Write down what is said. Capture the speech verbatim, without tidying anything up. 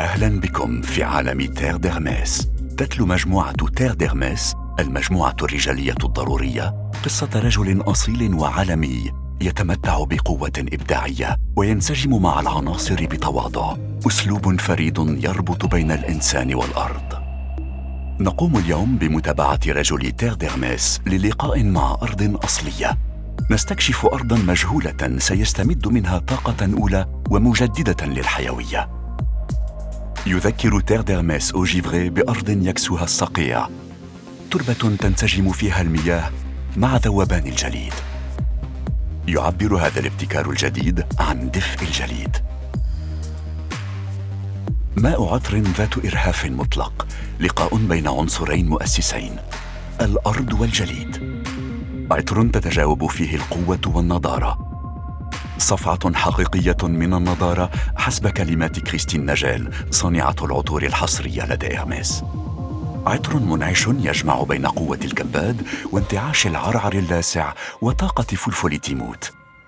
أهلا بكم في عالم تير ديرميس. تتلو مجموعة تير ديرميس، المجموعة الرجالية الضرورية، قصة رجل أصيل وعالمي يتمتع بقوة إبداعية وينسجم مع العناصر بتواضع. أسلوب فريد يربط بين الإنسان والأرض. نقوم اليوم بمتابعة رجل تير ديرميس للقاء مع أرض أصلية. نستكشف أرضاً مجهولة سيستمد منها طاقة أولى ومجددة للحيوية. يذكر تير ديرميس أوجيفغي بأرض يكسوها الصقيع، تربة تنسجم فيها المياه مع ذوبان الجليد. يعبر هذا الابتكار الجديد عن دفء الجليد. ماء عطر ذات إرهاف مطلق، لقاء بين عنصرين مؤسسين، الأرض والجليد. عطر تتجاوب فيه القوة والنضارة، صفعة حقيقية من النضارة حسب كلمات كريستين ناجيل، صانعة العطور الحصرية لدى إرميس. عطر منعش يجمع بين قوة الكباد وانتعاش العرعر اللاسع وطاقة فلفل تيموت.